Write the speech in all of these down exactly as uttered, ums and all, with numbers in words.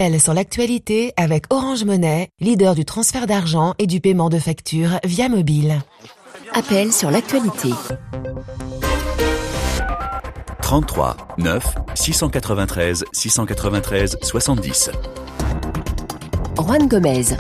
Appel sur l'actualité avec Orange Money, leader du transfert d'argent et du paiement de factures via mobile. Appel sur l'actualité. trente-trois neuf six cent quatre-vingt-treize six cent quatre-vingt-treize soixante-dix. Juan Gomez.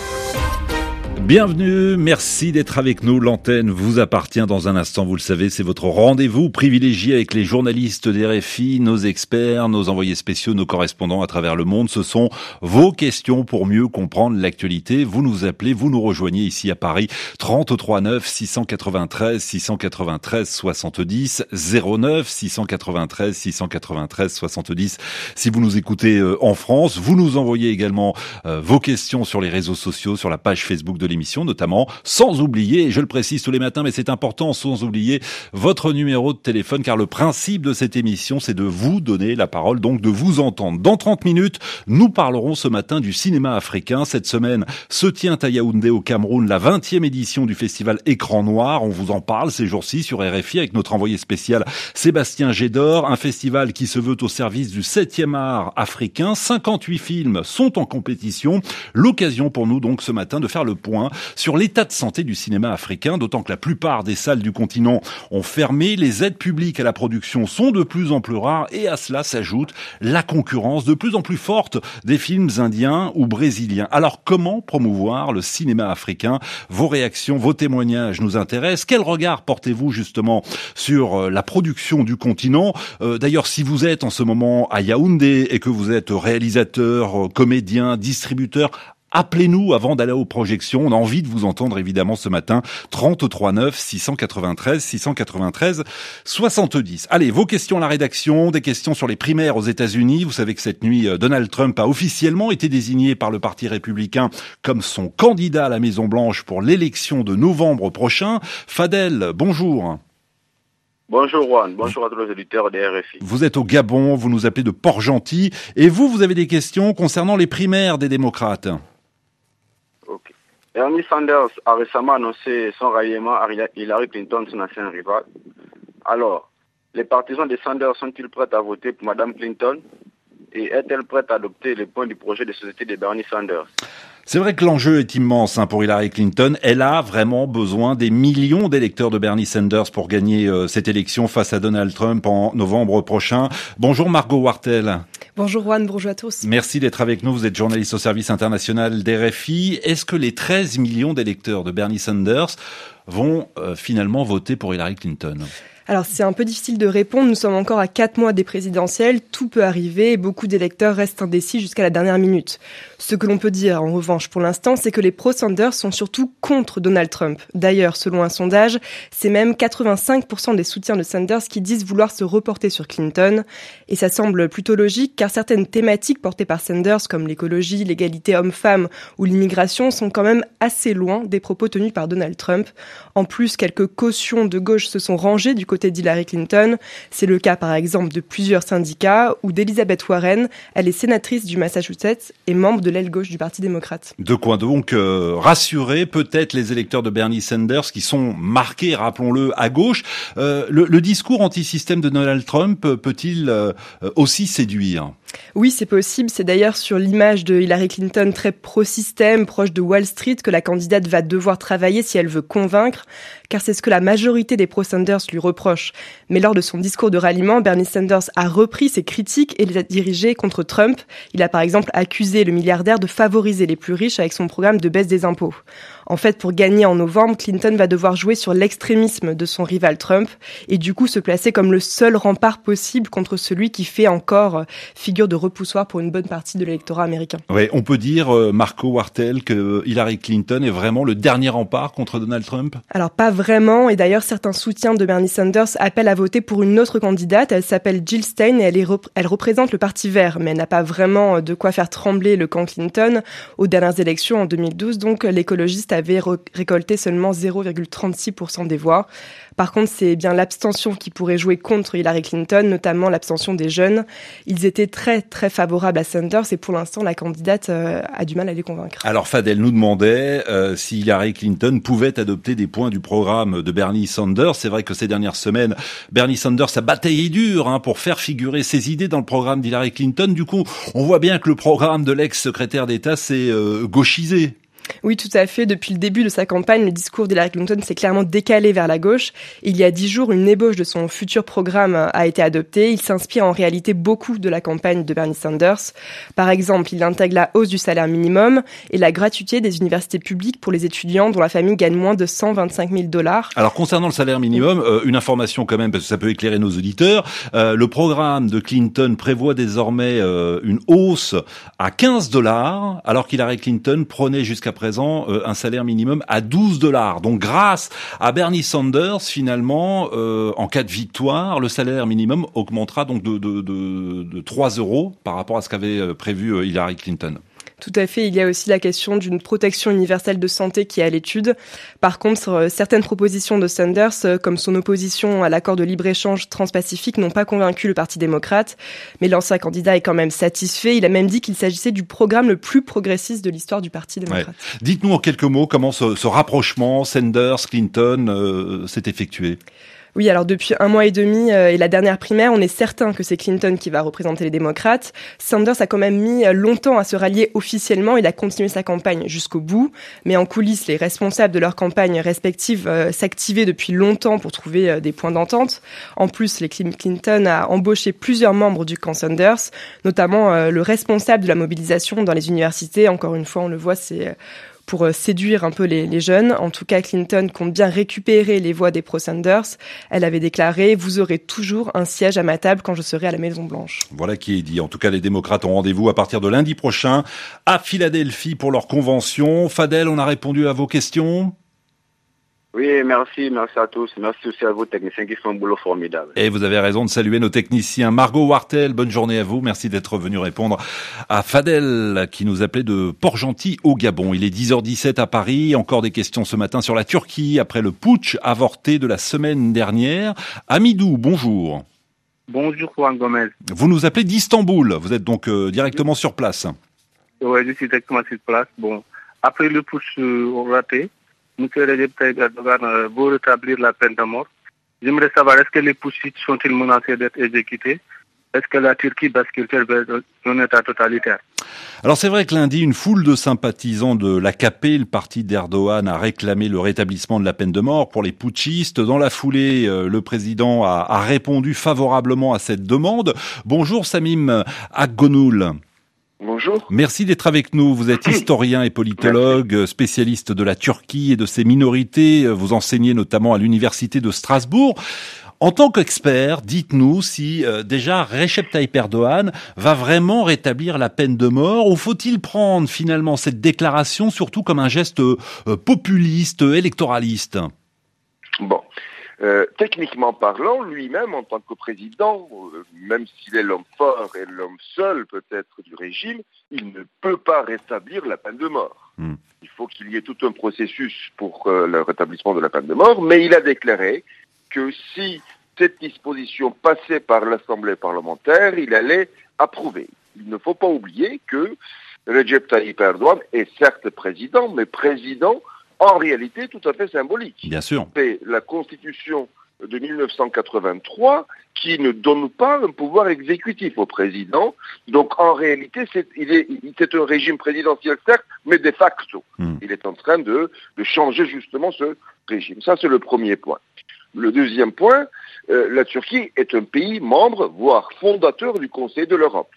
Bienvenue, merci d'être avec nous. L'antenne vous appartient dans un instant, vous le savez, c'est votre rendez-vous privilégié avec les journalistes d'R F I, nos experts, nos envoyés spéciaux, nos correspondants à travers le monde. Ce sont vos questions pour mieux comprendre l'actualité. Vous nous appelez, vous nous rejoignez ici à Paris, trente-trois neuf six cent quatre-vingt-treize six cent quatre-vingt-treize soixante-dix, zéro neuf six cent quatre-vingt-treize six cent quatre-vingt-treize soixante-dix. Si vous nous écoutez en France, vous nous envoyez également euh, vos questions sur les réseaux sociaux, sur la page Facebook de l'émission notamment, sans oublier, et je le précise tous les matins, mais c'est important, sans oublier votre numéro de téléphone, car le principe de cette émission, c'est de vous donner la parole, donc de vous entendre. Dans trente minutes, nous parlerons ce matin du cinéma africain. Cette semaine se tient à Yaoundé au Cameroun la vingtième édition du festival Écran Noir. On vous en parle ces jours-ci sur R F I avec notre envoyé spécial Sébastien Gédor, un festival qui se veut au service du septième art africain. cinquante-huit films sont en compétition. L'occasion pour nous donc ce matin de faire le point sur l'état de santé du cinéma africain, d'autant que la plupart des salles du continent ont fermé, les aides publiques à la production sont de plus en plus rares et à cela s'ajoute la concurrence de plus en plus forte des films indiens ou brésiliens. Alors comment promouvoir le cinéma africain? Vos réactions, vos témoignages nous intéressent. Quel regard portez-vous justement sur la production du continent? euh, D'ailleurs, si vous êtes en ce moment à Yaoundé et que vous êtes réalisateur, comédien, distributeur, appelez-nous avant d'aller aux projections. On a envie de vous entendre évidemment ce matin. trente-trois neuf six cent quatre-vingt-treize six cent quatre-vingt-treize soixante-dix. Allez, vos questions à la rédaction, des questions sur les primaires aux États-Unis. Vous savez que cette nuit, Donald Trump a officiellement été désigné par le Parti républicain comme son candidat à la Maison-Blanche pour l'élection de novembre prochain. Fadel, bonjour. Bonjour Juan, bonjour à tous les auditeurs de R F I. Vous êtes au Gabon, vous nous appelez de Port-Gentil. Et vous, vous avez des questions concernant les primaires des démocrates. Ok. Bernie Sanders a récemment annoncé son ralliement à Hillary Clinton, son ancien rival. Alors, les partisans de Sanders sont-ils prêts à voter pour Mme Clinton? Et est-elle prête à adopter les points du projet de société de Bernie Sanders? C'est vrai que l'enjeu est immense hein, pour Hillary Clinton. Elle a vraiment besoin des millions d'électeurs de Bernie Sanders pour gagner euh, cette élection face à Donald Trump en novembre prochain. Bonjour Margot Wartel. Bonjour Juan, bonjour à tous. Merci d'être avec nous. Vous êtes journaliste au service international d'R F I. Est-ce que les treize millions d'électeurs de Bernie Sanders vont euh, finalement voter pour Hillary Clinton ? Alors c'est un peu difficile de répondre, nous sommes encore à quatre mois des présidentielles, tout peut arriver et beaucoup d'électeurs restent indécis jusqu'à la dernière minute. Ce que l'on peut dire en revanche pour l'instant, c'est que les pro-Sanders sont surtout contre Donald Trump. D'ailleurs, selon un sondage, c'est même quatre-vingt-cinq pour cent des soutiens de Sanders qui disent vouloir se reporter sur Clinton. Et ça semble plutôt logique car certaines thématiques portées par Sanders comme l'écologie, l'égalité homme-femme ou l'immigration sont quand même assez loin des propos tenus par Donald Trump. En plus, quelques cautions de gauche se sont rangées du côté d'Hillary Clinton. C'est le cas par exemple de plusieurs syndicats ou d'Elizabeth Warren. Elle est sénatrice du Massachusetts et membre de l'aile gauche du Parti démocrate. De quoi donc euh, rassurer peut-être les électeurs de Bernie Sanders qui sont marqués, rappelons-le, à gauche. Euh, le, le discours anti-système de Donald Trump peut-il euh, aussi séduire ? Oui, c'est possible. C'est d'ailleurs sur l'image de Hillary Clinton très pro-système, proche de Wall Street, que la candidate va devoir travailler si elle veut convaincre, car c'est ce que la majorité des pro-Sanders lui reprochent. Mais lors de son discours de ralliement, Bernie Sanders a repris ses critiques et les a dirigées contre Trump. Il a par exemple accusé le milliardaire de favoriser les plus riches avec son programme de baisse des impôts. En fait, pour gagner en novembre, Clinton va devoir jouer sur l'extrémisme de son rival Trump et du coup se placer comme le seul rempart possible contre celui qui fait encore figure de repoussoir pour une bonne partie de l'électorat américain. Oui, on peut dire, euh, Marco Wartel, que Hillary Clinton est vraiment le dernier rempart contre Donald Trump ? Alors pas vraiment, et d'ailleurs certains soutiens de Bernie Sanders appellent à voter pour une autre candidate. Elle s'appelle Jill Stein et elle, est rep- elle représente le Parti vert, mais elle n'a pas vraiment de quoi faire trembler le camp Clinton. Aux dernières élections en deux mille douze, donc l'écologiste avait re- récolté seulement zéro virgule trente-six pour cent des voix. Par contre, c'est bien l'abstention qui pourrait jouer contre Hillary Clinton, notamment l'abstention des jeunes. Ils étaient très, très favorables à Sanders et pour l'instant, la candidate euh, a du mal à les convaincre. Alors Fadel nous demandait euh, si Hillary Clinton pouvait adopter des points du programme de Bernie Sanders. C'est vrai que ces dernières semaines, Bernie Sanders a bataillé dur hein, pour faire figurer ses idées dans le programme d'Hillary Clinton. Du coup, on voit bien que le programme de l'ex-secrétaire d'État s'est euh, gauchisé. Oui, tout à fait. Depuis le début de sa campagne, le discours d'Hillary Clinton s'est clairement décalé vers la gauche. Il y a dix jours, une ébauche de son futur programme a été adoptée. Il s'inspire en réalité beaucoup de la campagne de Bernie Sanders. Par exemple, il intègre la hausse du salaire minimum et la gratuité des universités publiques pour les étudiants dont la famille gagne moins de cent vingt-cinq mille dollars. Alors, concernant le salaire minimum, euh, une information quand même, parce que ça peut éclairer nos auditeurs. Euh, le programme de Clinton prévoit désormais euh, une hausse à quinze dollars, alors qu'Hillary Clinton prenait jusqu'à présent euh, un salaire minimum à douze dollars. Donc grâce à Bernie Sanders, finalement, euh, en cas de victoire, le salaire minimum augmentera donc de, de, de, de trois euros par rapport à ce qu'avait prévu Hillary Clinton. Tout à fait. Il y a aussi la question d'une protection universelle de santé qui est à l'étude. Par contre, certaines propositions de Sanders, comme son opposition à l'accord de libre-échange transpacifique, n'ont pas convaincu le Parti démocrate. Mais l'ancien candidat est quand même satisfait. Il a même dit qu'il s'agissait du programme le plus progressiste de l'histoire du Parti démocrate. Ouais. Dites-nous en quelques mots comment ce, ce rapprochement Sanders-Clinton euh, s'est effectué. Oui, alors depuis un mois et demi euh, et la dernière primaire, on est certain que c'est Clinton qui va représenter les démocrates. Sanders a quand même mis longtemps à se rallier officiellement. Il a continué sa campagne jusqu'au bout. Mais en coulisses, les responsables de leurs campagnes respectives euh, s'activaient depuis longtemps pour trouver euh, des points d'entente. En plus, les Clinton a embauché plusieurs membres du camp Sanders, notamment euh, le responsable de la mobilisation dans les universités. Encore une fois, on le voit, c'est... Euh, pour séduire un peu les, les jeunes. En tout cas, Clinton compte bien récupérer les voix des pro-Sanders. Elle avait déclaré « Vous aurez toujours un siège à ma table quand je serai à la Maison-Blanche ». Voilà qui est dit. En tout cas, les démocrates ont rendez-vous à partir de lundi prochain à Philadelphie pour leur convention. Fadel, on a répondu à vos questions ? Oui, merci, merci à tous. Merci aussi à vos techniciens qui font un boulot formidable. Et vous avez raison de saluer nos techniciens. Margot Wartel, bonne journée à vous. Merci d'être venu répondre à Fadel qui nous appelait de Port-Gentil au Gabon. Il est dix heures dix-sept à Paris. Encore des questions ce matin sur la Turquie après le putsch avorté de la semaine dernière. Amidou, bonjour. Bonjour Juan Gomez. Vous nous appelez d'Istanbul. Vous êtes donc euh, directement sur place. Oui, je suis directement sur place. Bon, après le putsch euh, raté, M. Recep Tayyip Erdogan euh, veut rétablir la peine de mort. J'aimerais savoir, est-ce que les putschistes sont-ils menacés d'être exécutés? Est-ce que la Turquie bascule vers un État totalitaire? Alors c'est vrai que lundi, une foule de sympathisants de l'A K P, le parti d'Erdogan, a réclamé le rétablissement de la peine de mort pour les putschistes. Dans la foulée, le président a, a répondu favorablement à cette demande. Bonjour Samim Akgönül. Bonjour. Merci d'être avec nous. Vous êtes historien et politologue, spécialiste de la Turquie et de ses minorités. Vous enseignez notamment à l'université de Strasbourg. En tant qu'expert, dites-nous si euh, déjà Recep Tayyip Erdogan va vraiment rétablir la peine de mort ou faut-il prendre finalement cette déclaration surtout comme un geste euh, populiste, électoraliste? Bon. Euh, techniquement parlant, lui-même, en tant que président, euh, même s'il est l'homme fort et l'homme seul peut-être du régime, il ne peut pas rétablir la peine de mort. Mm. Il faut qu'il y ait tout un processus pour euh, le rétablissement de la peine de mort, mais il a déclaré que si cette disposition passait par l'Assemblée parlementaire, il allait approuver. Il ne faut pas oublier que Recep Tayyip Erdogan est certes président, mais président en réalité tout à fait symbolique. Bien sûr. C'est la Constitution de mille neuf cent quatre-vingt-trois qui ne donne pas un pouvoir exécutif au président. Donc en réalité, c'est, il est, c'est un régime présidentiel certes, mais de facto. Hmm. Il est en train de, de changer justement ce régime. Ça, c'est le premier point. Le deuxième point, euh, la Turquie est un pays membre, voire fondateur du Conseil de l'Europe.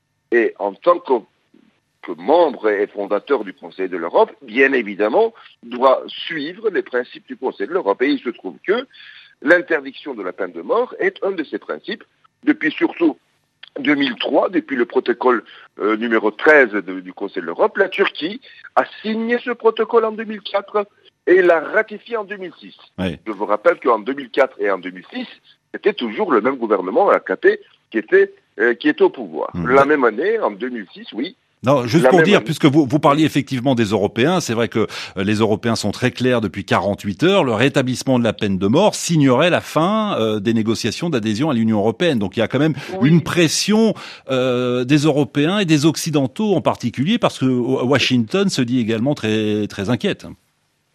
Et en tant que que membre et fondateur du Conseil de l'Europe, bien évidemment, doit suivre les principes du Conseil de l'Europe. Et il se trouve que l'interdiction de la peine de mort est un de ces principes, depuis surtout deux mille trois, depuis le protocole euh, numéro treize de, du Conseil de l'Europe. La Turquie a signé ce protocole en deux mille quatre et l'a ratifié en deux mille six. Oui. Je vous rappelle qu'en deux mille quatre et en deux mille six, c'était toujours le même gouvernement, A K P, qui était, euh, qui était au pouvoir. Mmh. La même année, en deux mille six, oui, Non, juste pour dire, puisque vous, vous parliez effectivement des Européens, c'est vrai que les Européens sont très clairs depuis quarante-huit heures, le rétablissement de la peine de mort signerait la fin euh, des négociations d'adhésion à l'Union européenne. Donc il y a quand même oui. une pression euh, des Européens et des Occidentaux en particulier, parce que Washington se dit également très, très inquiète.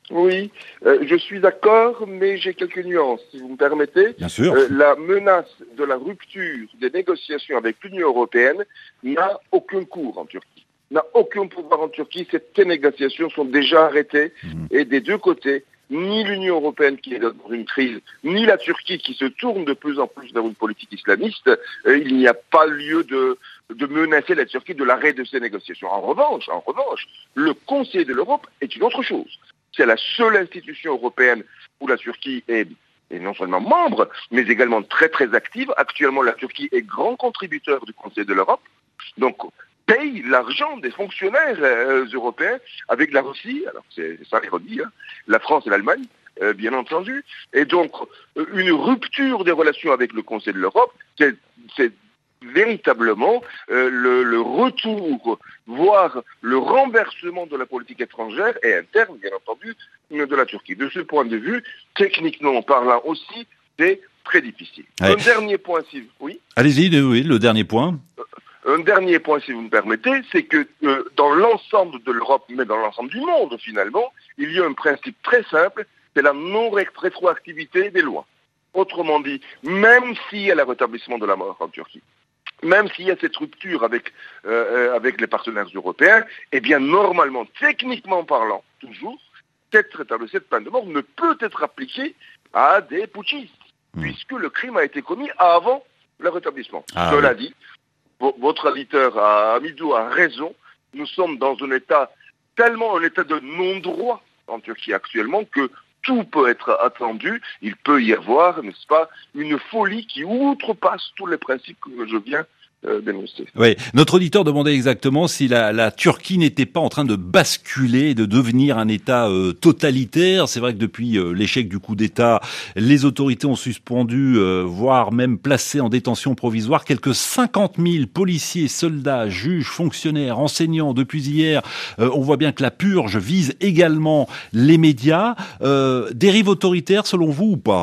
Oui, euh, je suis d'accord, mais j'ai quelques nuances, si vous me permettez. Bien sûr. Euh, la menace de la rupture des négociations avec l'Union européenne n'a aucun cours en Turquie, n'a aucun pouvoir en Turquie. Ces négociations sont déjà arrêtées mmh. et des deux côtés, ni l'Union européenne qui est dans une crise, ni la Turquie qui se tourne de plus en plus vers une politique islamiste, euh, il n'y a pas lieu de, de menacer la Turquie de l'arrêt de ces négociations. En revanche, en revanche, le Conseil de l'Europe est une autre chose. C'est la seule institution européenne où la Turquie est, est non seulement membre, mais également très très active. Actuellement, la Turquie est grand contributeur du Conseil de l'Europe, donc paye l'argent des fonctionnaires euh, européens avec la Russie, alors c'est ça l'ironie, hein, la France et l'Allemagne, euh, bien entendu. Et donc, euh, une rupture des relations avec le Conseil de l'Europe, c'est, c'est véritablement euh, le, le retour, voire le renversement de la politique étrangère et interne, bien entendu, de la Turquie. De ce point de vue, techniquement parlant aussi, c'est très difficile. Ouais. Un dernier point, si oui. Allez-y, oui, le dernier point. Un dernier point, si vous me permettez, c'est que euh, dans l'ensemble de l'Europe, mais dans l'ensemble du monde, finalement, il y a un principe très simple, c'est la non-rétroactivité des lois. Autrement dit, même s'il y a le rétablissement de la mort en Turquie, même s'il y a cette rupture avec, euh, avec les partenaires européens, eh bien, normalement, techniquement parlant, toujours, cette, cette peine de mort ne peut être appliquée à des putschistes, mmh. puisque le crime a été commis avant le rétablissement. Ah, Cela oui. dit, votre auditeur Hamidou a raison, nous sommes dans un état, tellement un état de non-droit en Turquie actuellement que tout peut être attendu, il peut y avoir, n'est-ce pas, une folie qui outrepasse tous les principes que je viens euh, d'énoncer. Oui, notre auditeur demandait exactement si la, la Turquie n'était pas en train de basculer, de devenir un État euh, totalitaire. C'est vrai que depuis euh, l'échec du coup d'État, les autorités ont suspendu, euh, voire même placé en détention provisoire quelques cinquante mille policiers, soldats, juges, fonctionnaires, enseignants. Depuis hier, euh, on voit bien que la purge vise également les médias. Euh, dérive autoritaire selon vous ou pas ?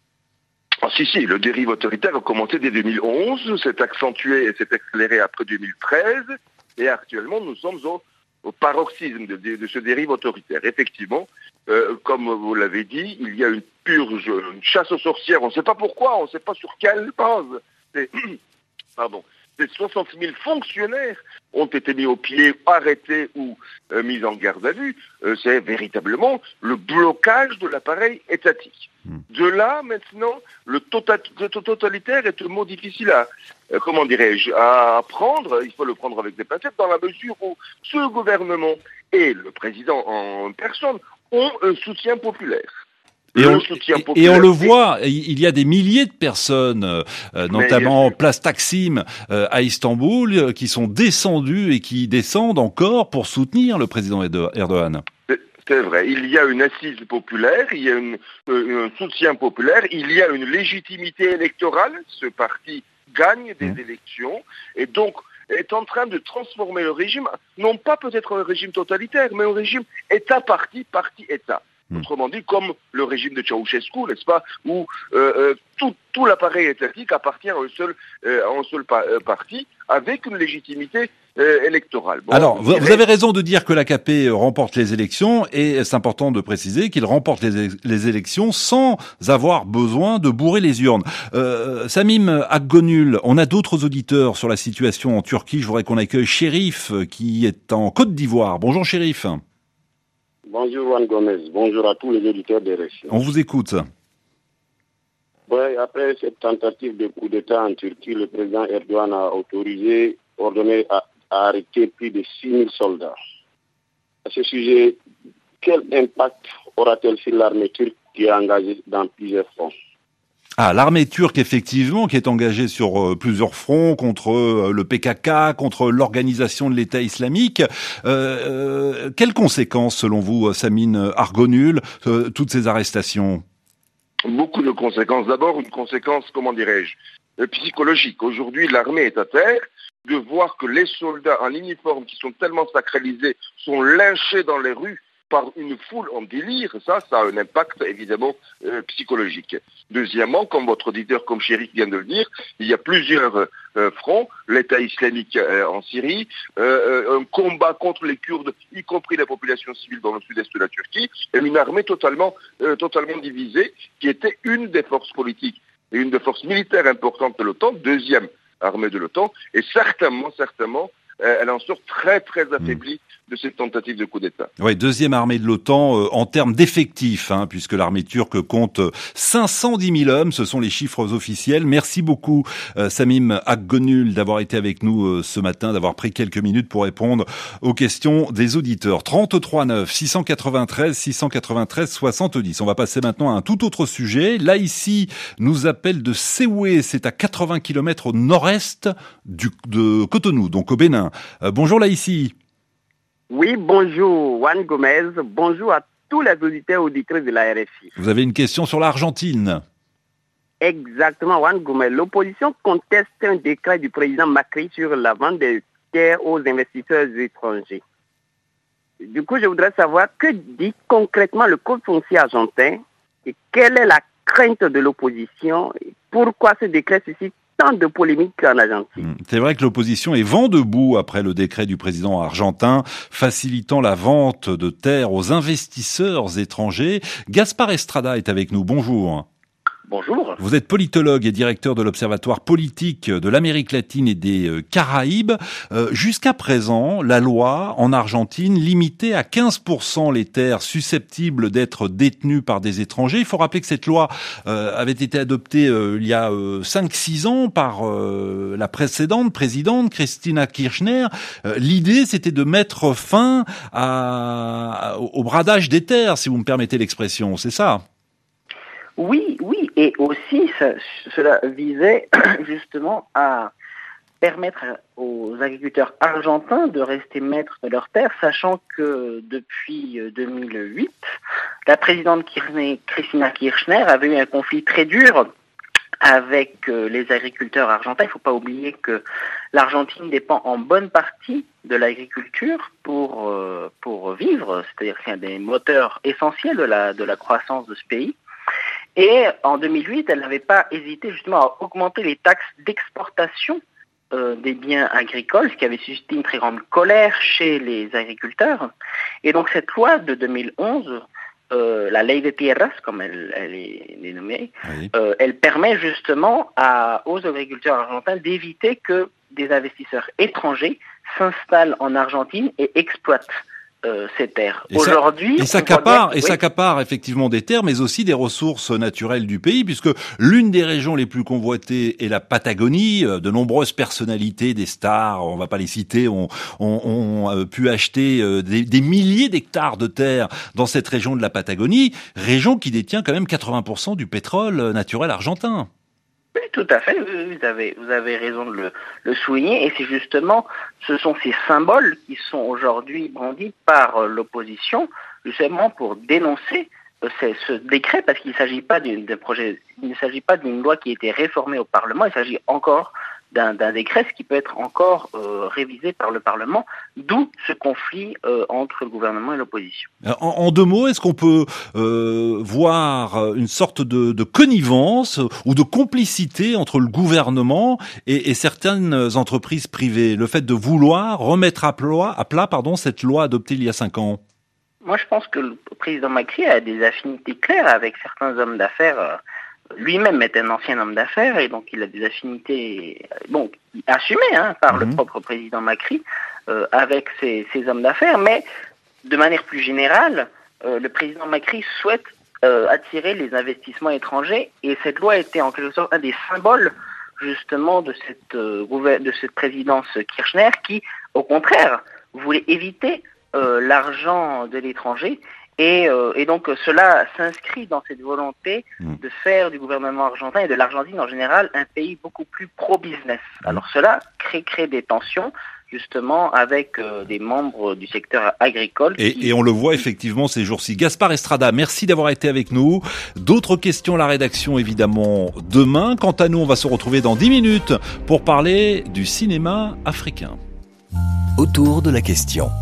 Ah, si, si, le dérive autoritaire a commencé dès deux mille onze, s'est accentué et s'est accéléré après deux mille treize, et actuellement nous sommes au, au paroxysme de, de, de ce dérive autoritaire. Effectivement, euh, comme vous l'avez dit, il y a une purge, une chasse aux sorcières, on ne sait pas pourquoi, on ne sait pas sur quelle base. C'est, pardon. Ces soixante mille fonctionnaires ont été mis au pied, arrêtés ou euh, mis en garde à vue. Euh, c'est véritablement le blocage de l'appareil étatique. Mmh. De là, maintenant, le, tota- le totalitaire est un mot difficile à, euh, comment dirais-je, à prendre. Il faut le prendre avec des pincettes dans la mesure où ce gouvernement et le président en personne ont un soutien populaire. Et on, et, et on le voit, il y a des milliers de personnes, euh, notamment place Taksim euh, à Istanbul, euh, qui sont descendues et qui descendent encore pour soutenir le président Erdogan. C'est, c'est vrai, il y a une assise populaire, il y a une, euh, un soutien populaire, il y a une légitimité électorale, ce parti gagne des mmh. élections, et donc est en train de transformer le régime, non pas peut-être un régime totalitaire, mais un régime État-parti, parti-État. Autrement dit, comme le régime de Ceausescu, n'est-ce pas, où euh, euh, tout, tout l'appareil étatique appartient à un seul, euh, à un seul pa- euh, parti, avec une légitimité euh, électorale. Bon, Alors, vous, dirait... vous avez raison de dire que l'A K P remporte les élections, et c'est important de préciser qu'il remporte les, les élections sans avoir besoin de bourrer les urnes. Euh, Samim Akgonul, on a d'autres auditeurs sur la situation en Turquie. Je voudrais qu'on accueille Chérif, qui est en Côte d'Ivoire. Bonjour Chérif. Bonjour Juan Gomez, bonjour à tous les auditeurs de R F I. On vous écoute. Ouais, après cette tentative de coup d'État en Turquie, le président Erdogan a autorisé, ordonné à, à arrêter plus de six mille soldats. À ce sujet, quel impact aura-t-elle sur l'armée turque qui est engagée dans plusieurs fronts ? Ah, l'armée turque, effectivement, qui est engagée sur euh, plusieurs fronts contre euh, le P K K, contre l'organisation de l'État islamique. Euh, euh, quelles conséquences, selon vous, Samim Akgonul, euh, toutes ces arrestations ? Beaucoup de conséquences. D'abord, une conséquence, comment dirais-je, euh, psychologique. Aujourd'hui, l'armée est à terre. De voir que les soldats en uniforme, qui sont tellement sacralisés, sont lynchés dans les rues par une foule en délire, ça, ça a un impact évidemment euh, psychologique. Deuxièmement, comme votre auditeur, comme Chéric vient de le dire, il y a plusieurs euh, fronts, l'État islamique euh, en Syrie, euh, un combat contre les Kurdes, y compris la population civile dans le sud-est de la Turquie, et une armée totalement, euh, totalement divisée, qui était une des forces politiques et une des forces militaires importantes de l'OTAN, deuxième armée de l'OTAN, et certainement, certainement, euh, elle en sort très, très affaiblie de cette tentative de coup d'État. Oui, deuxième armée de l'OTAN euh, en termes d'effectifs, hein, puisque l'armée turque compte cinq cent dix mille hommes, ce sont les chiffres officiels. Merci beaucoup euh, Samim Akgönül d'avoir été avec nous euh, ce matin, d'avoir pris quelques minutes pour répondre aux questions des auditeurs. trente-trois neuf six cent quatre-vingt-treize six cent quatre-vingt-treize soixante-dix. On va passer maintenant à un tout autre sujet. Là ici, nous appelle de Séoué, c'est à quatre-vingts kilomètres au nord-est du, de Cotonou, donc au Bénin. Euh, bonjour là ici. Oui, bonjour Juan Gomez, bonjour à tous les auditeurs auditrices de la R F I. Vous avez une question sur l'Argentine. Exactement, Juan Gomez. L'opposition conteste un décret du président Macri sur la vente des terres aux investisseurs étrangers. Du coup, je voudrais savoir que dit concrètement le code foncier argentin et quelle est la crainte de l'opposition et pourquoi ce décret suscite tant de polémiques en Argentine. C'est vrai que l'opposition est vent debout après le décret du président argentin facilitant la vente de terres aux investisseurs étrangers. Gaspard Estrada est avec nous. Bonjour. Bonjour. Vous êtes politologue et directeur de l'Observatoire politique de l'Amérique latine et des Caraïbes. Euh, jusqu'à présent, la loi en Argentine limitait à quinze pour cent les terres susceptibles d'être détenues par des étrangers. Il faut rappeler que cette loi euh, avait été adoptée euh, il y a euh, cinq six ans par euh, la précédente présidente, Cristina Kirchner. Euh, l'idée, c'était de mettre fin à, au bradage des terres, si vous me permettez l'expression. C'est ça ? Oui, oui, et aussi ça, cela visait justement à permettre aux agriculteurs argentins de rester maîtres de leurs terres, sachant que depuis deux mille huit, la présidente Cristina Kirchner avait eu un conflit très dur avec les agriculteurs argentins. Il ne faut pas oublier que l'Argentine dépend en bonne partie de l'agriculture pour, pour vivre, c'est-à-dire que c'est un des moteurs essentiels de la, de la croissance de ce pays. Et en deux mille huit, elle n'avait pas hésité justement à augmenter les taxes d'exportation euh, des biens agricoles, ce qui avait suscité une très grande colère chez les agriculteurs. Et donc cette loi de deux mille onze, euh, la Ley de Tierras, comme elle, elle est dénommée, oui. euh, elle permet justement à, aux agriculteurs argentins d'éviter que des investisseurs étrangers s'installent en Argentine et exploitent Euh, ces terres. Et Aujourd'hui, ça, et s'accapare, et s'accapare effectivement des terres, mais aussi des ressources naturelles du pays, puisque l'une des régions les plus convoitées est la Patagonie. De nombreuses personnalités, des stars, on va pas les citer, ont, ont, ont pu acheter des, des milliers d'hectares de terres dans cette région de la Patagonie, région qui détient quand même quatre-vingts pour cent du pétrole naturel argentin. Oui, tout à fait, vous avez, vous avez raison de le, le souligner, et c'est justement, ce sont ces symboles qui sont aujourd'hui brandis par l'opposition, justement pour dénoncer ce, ce décret, parce qu'il ne s'agit pas d'une, d'un projet, il ne s'agit pas d'une loi qui a été réformée au Parlement, il s'agit encore d'un, d'un décret, ce qui peut être encore euh, révisé par le Parlement, d'où ce conflit euh, entre le gouvernement et l'opposition. En, en deux mots, est-ce qu'on peut euh, voir une sorte de, de connivence ou de complicité entre le gouvernement et, et certaines entreprises privées, le fait de vouloir remettre à plat, à plat pardon, cette loi adoptée il y a cinq ans? Moi, je pense que le président Macri a des affinités claires avec certains hommes d'affaires. Euh, Lui-même est un ancien homme d'affaires et donc il a des affinités, bon, assumées hein, par mmh. le propre président Macri euh, avec ces, ces hommes d'affaires. Mais de manière plus générale, euh, le président Macri souhaite euh, attirer les investissements étrangers et cette loi était en quelque sorte un des symboles justement de cette, euh, de cette présidence Kirchner qui, au contraire, voulait éviter euh, l'argent de l'étranger. Et, euh, et donc cela s'inscrit dans cette volonté mmh. de faire du gouvernement argentin et de l'Argentine en général un pays beaucoup plus pro-business. Mmh. Alors cela crée, crée des tensions justement avec euh, des membres du secteur agricole. Et, qui... et on le voit effectivement ces jours-ci. Gaspard Estrada, merci d'avoir été avec nous. D'autres questions à la rédaction évidemment demain. Quant à nous, on va se retrouver dans dix minutes pour parler du cinéma africain. Autour de la question.